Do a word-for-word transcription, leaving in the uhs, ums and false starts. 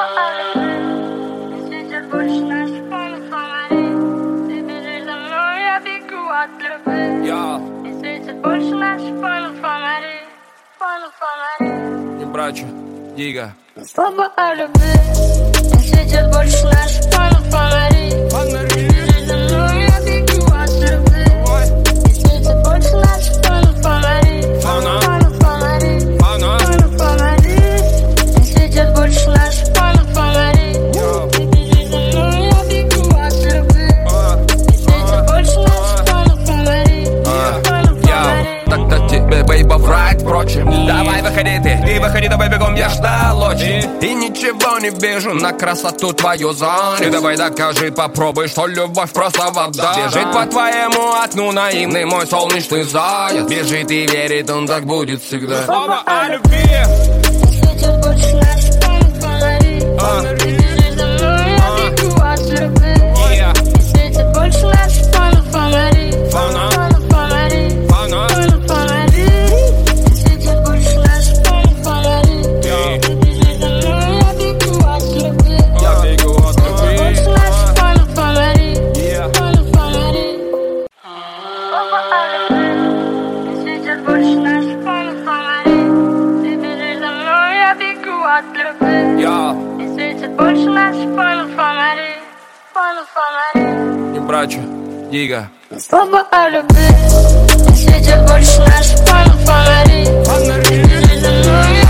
Светит больше наших полных фонарей. Ты бежишь за мной, я бегу от любви. И светит больше наших полных фонарей. Полных фонарей. Не брачу, Дига. Слова о любви. И светит больше наших полных фонарей. Ты бежишь за мной, я бегу от любви. И светит больше наших полных фонарей. Полных фонарей. Полных фонарей. И светит больше наших полных фонарей. Ты бежишь за мной, я бегу от любви. И светит больше наших полных фонарей. Полных фонарей. Так-то тебе, бейба, врать, впрочем. Давай, выходи ты, ты выходи, давай бегом, я ждал очень. И ничего не вижу на красоту твою зону. Ты давай докажи, попробуй, что любовь просто вода. Бежит по твоему окну наивный мой солнечный заяц. Бежит и верит, он так будет всегда. Слова о любви. Светит больше наших полных фонарей. Ты бежишь за мной, я бегу от любви. И светит больше наших полных фонарей. Полных фонарей. Полных фонарей. И светит больше наших полных фонарей. Ты бежишь за мной, я бегу от любви. Я бегу от любви. Больше наших полных фонарей. Полных фонарей. Слова о любви. Светит больше наших полных фонарей. Ты бежишь за мной, я бегу от любви. И светит больше наших полных фонарей. Полных фонарей. Не брачу, Дига. Слова о любви. Светит больше наших полных фонарей. Ты бежишь за мной,